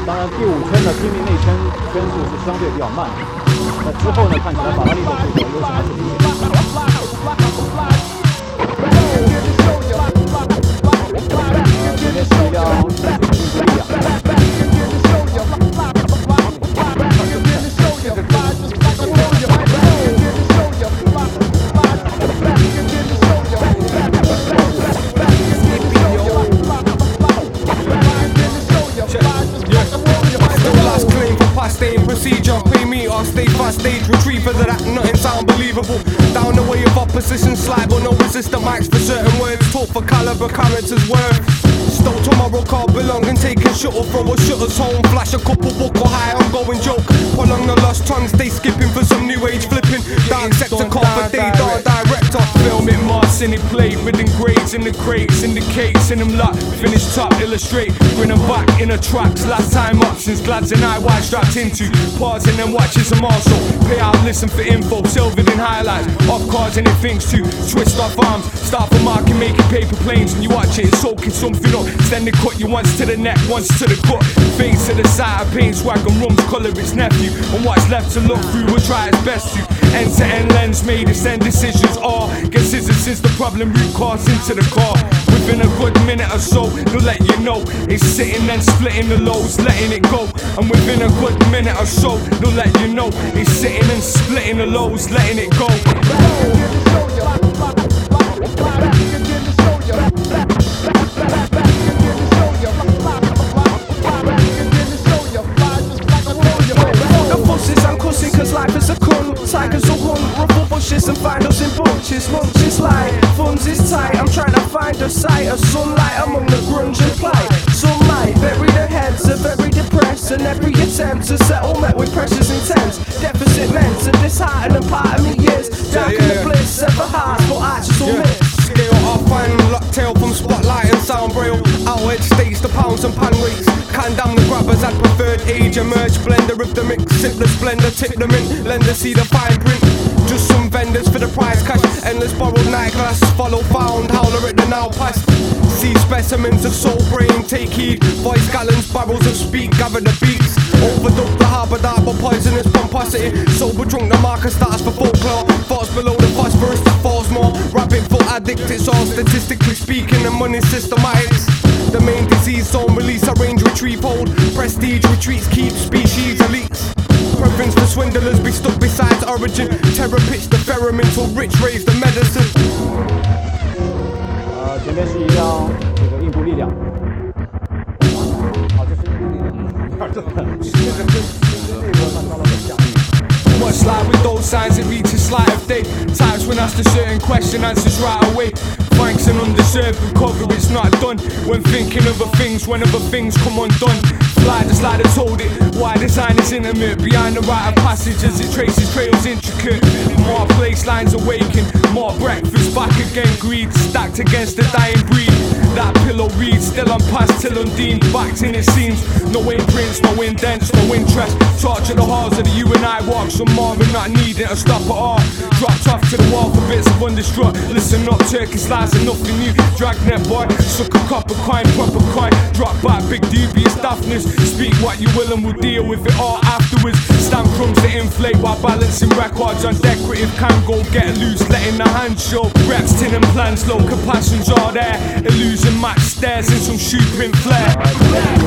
当然第5圈的拼命内圈圈速是相对比较慢的，那之后呢，看起来法拉利的这个优势还是明显的。前面是一辆印度力量。 Staying procedure, pay me or stay fast stage retriever that nothing's unbelievable. Down the way of opposition slide, but no resistant mics for certain words. Talk for caliber, character's worth. Stole tomorrow, can't belong and taking shuttle from a shutter's home. Flash a couple buckle high, I'm going joke. Prolong the lost tongues, they skipping for some new age flipping. Dark sector, call for day, dark director. Film it, Mars in it, play with grades in the crates, indicates in them luck. Finish top, illustrate, bring them back in the tracks. Last time options, glads and eye wide strapped into. Pausing and watches them also. Pay out, listen for info, silvered in highlights. Off cards and it thinks to twist off arms. Start for marking, making paper planes. And you watch it, it's soaking something up. Extend the cut you once to the neck, once to the gut. Face to the side, paint, swag and rums, colour its nephew. And what's left to look through, we'll try its best to. End to end lens made, it's end decisions all. Get scissors since the problem root cause into the car. Within a good minute or so, they'll let you know. It's sitting and splitting the lows, letting it go. And within a good minute or so, they'll let you know. It's sitting and splitting the lows, letting it go. I'm cussing cause life is a cunt. Tigers will hunt, ruffle bushes and find us in bunches. Munches light, funds is tight. I'm trying to find a sight of sunlight among the grunge and plight. Some might bury their heads, are very depressed, and every attempt to settle met with pressures intense. Deficit meant to dishearten a part of me years. Darken the bliss, ever hard, but I just will miss. Scale off and lock tail from spotlight and sound braille. Outward states the pounds and pan weights. Can down the grabbers at preferred age. Emerge blender of the mix. Sip the splendor, tip them in. Lend to see the fine print. Just some vendors for the price cash. Endless borrowed night glass. Follow found, howler at the now past. See specimens of soul brain, take heed. Voice gallons, barrels of speak, gather the beats. Overdub the harbour dark, but poisonous pomposity. Sober drunk, the marker starts for folklore. Thoughts below the phosphorus that falls more. Rabbit foot addict, it's all statistically speaking. The money systematics. The main disease zone release, arrange, retrieve, hold. Prestige retreats, keep species elites. Preference for swindlers be stuck besides origin. Terror pitch the pheromone till rich raise the medicine. 前面是一辆这个印度力量。这是印度力量。这个 Much like with those signs, it reaches light of day. Times when asked a certain question, answers right away. Thanks and undeserved recovery, it's not done. When thinking of other things, when other things come undone. Fly just like I told it, why design is intimate. Behind the rite of passage as it traces trails intricate. More place lines awaken, more breakfast, back again greed. Stacked against the dying breed. That pillow reads, still unpassed till undeemed. Backed in it seems, no imprints, no indents, no interest. Torture the halls of the you and I walk. Some more and not needing to stop at all. Dropped off to the wall for bits of undistraught. Listen up, Turkish lies are nothing new. Dragnet boy, suck a copper coin, proper coin. Drop back, big dubious daftness. Speak what you will and we'll deal with it all afterwards. Stamp crumbs to inflate while balancing records on decorative can go get loose, letting the hands show. Reps, tin and plans, low compassion's all there. Illusion match stairs and some shoe print flair.